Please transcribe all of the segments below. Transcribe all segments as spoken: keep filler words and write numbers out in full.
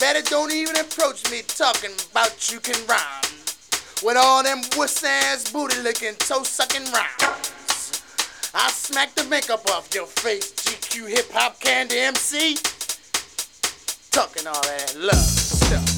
daddy, don't even approach me talking about you can rhyme. With all them wuss ass booty licking, toe sucking rhymes. I smack the makeup off your face, G Q hip hop candy M C. Talking all that love stuff.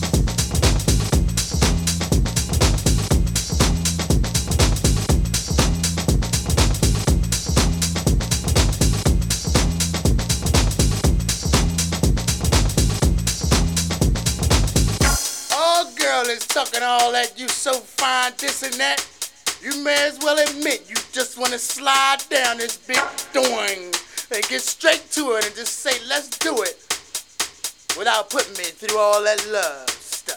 Girl is talking all that, you so fine, this and that. You may as well admit you just want to slide down this big doing and get straight to it and just say, let's do it, without putting me through all that love stuff.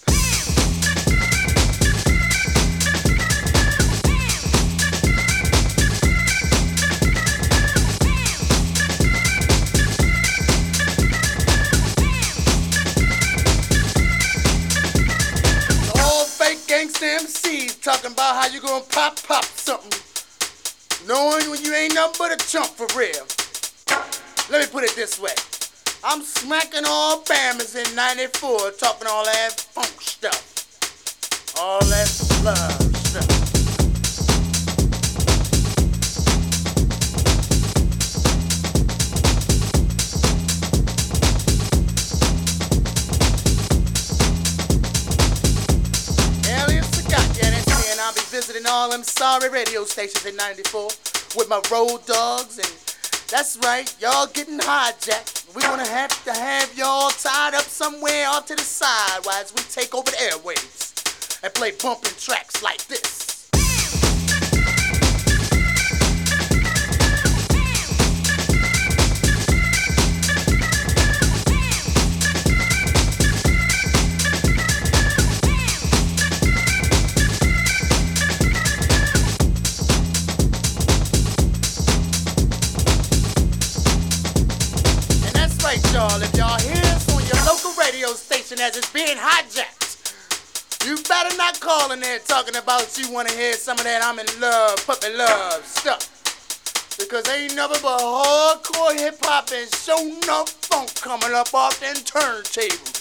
M Cs talking about how you gonna pop, pop something, knowing when you ain't nothing but a chump for real. Let me put it this way. I'm smacking all Bammers in ninety-four, talking all that funk stuff, all that love stuff. I'll be visiting all them sorry radio stations in ninety-four with my road dogs, and that's right, y'all getting hijacked. We're gonna have to have y'all tied up somewhere off to the side while we take over the airwaves and play bumping tracks like this. Y'all, if y'all hear us on your local radio station as it's being hijacked, you better not call in there talking about you want to hear some of that I'm in love, puppy love stuff. Because ain't nothing but hardcore hip hop and show enough funk coming up off them turntables.